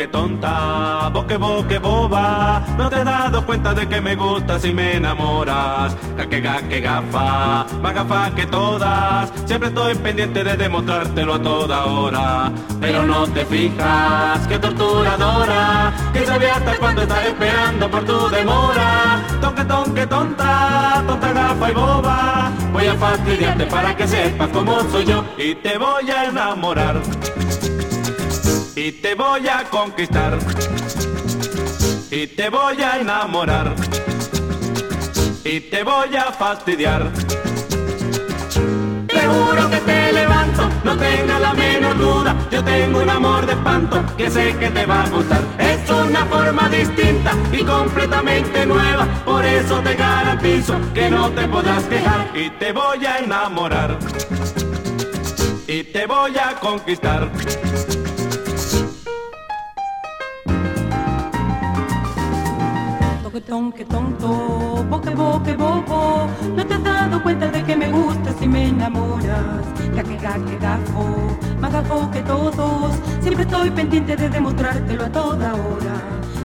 que tonta, vos que boba, no te has dado cuenta de que me gustas y me enamoras. Que gafa, más gafa que todas, siempre estoy pendiente de demostrártelo a toda hora. Pero no te fijas, que torturadora, que sabía hasta cuándo estar esperando por tu demora. Tonque tonta, tonta gafa y boba, voy a fastidiarte para que sepas cómo soy yo y te voy a enamorar. Y te voy a conquistar, y te voy a enamorar, y te voy a fastidiar. Te juro que te levanto, no tengas la menor duda, yo tengo un amor de espanto que sé que te va a gustar. Es una forma distinta y completamente nueva, por eso te garantizo que no te podrás quejar. Y te voy a enamorar, y te voy a conquistar. Que tonto, boque bobo, no te has dado cuenta de que me gustas y me enamoras. Que gafo, más gafo que todos, siempre estoy pendiente de demostrártelo a toda hora.